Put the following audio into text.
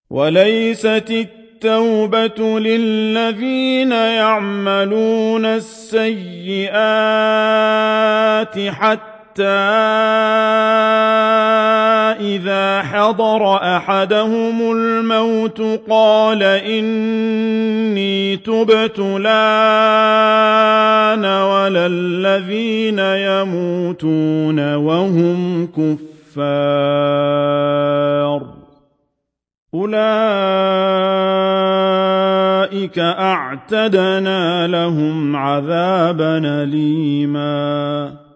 وليست التوبة للذين يعملون السيئات حتى إذا حضر أحدهم الموت قال إني تبت الآن ولا الذين يموتون وهم كفار أولئك أعتدنا لهم عذابا أليما